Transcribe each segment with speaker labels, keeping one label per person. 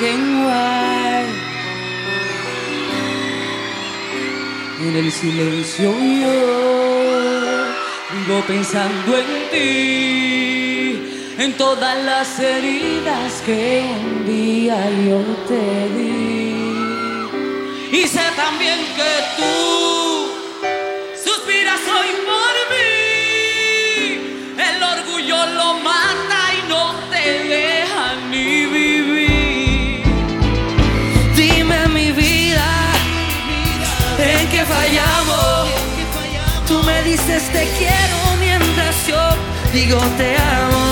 Speaker 1: and white. En el silencio yo vivo pensando en ti, en todas las heridas que un día yo te di. Y sé también que tú suspiras hoy por mí. El orgullo lo mata y no te deja ni vivir. Dime mi vida, ¿en qué fallamos? Tú me dices te quiero mientras yo digo te amo.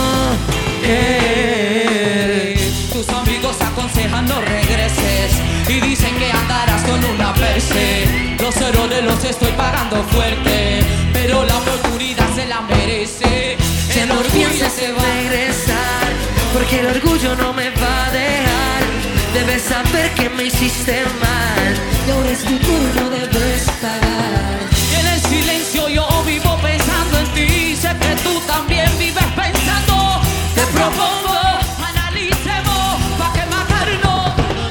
Speaker 1: Tus amigos aconsejan no regreses y dicen que andarás con una perse. Los errores los estoy pagando fuerte, pero la oportunidad se la merece.
Speaker 2: Ya no pienses en regresar, porque el orgullo no me va a dejar. Debes saber que me hiciste mal y ahora es tu turno, debes pagar.
Speaker 1: Y en el silencio yo vivo pensando en ti. Sé que tú también vives pensando. Te propongo analicemos pa' que matarnos.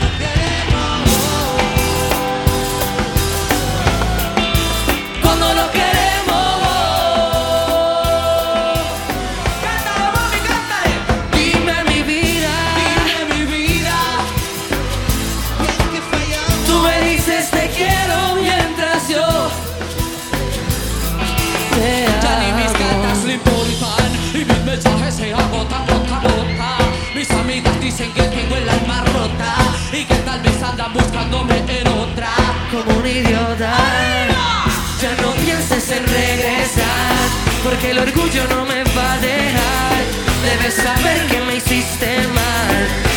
Speaker 1: Cuando lo queremos. Cántale, mami, cántale.
Speaker 2: Dime mi vida,
Speaker 1: tú me dices te quiero mientras yo
Speaker 2: te
Speaker 1: ya ni mis
Speaker 2: amo.
Speaker 1: cartas le importan y mis mensajes se agotan gota a gota. Mis amigas dicen que tengo el alma rota y que tal vez andan buscándome en otra.
Speaker 2: Como un idiota, ya no pienses en regresar, porque el orgullo no me va a dejar. Debes saber que me hiciste mal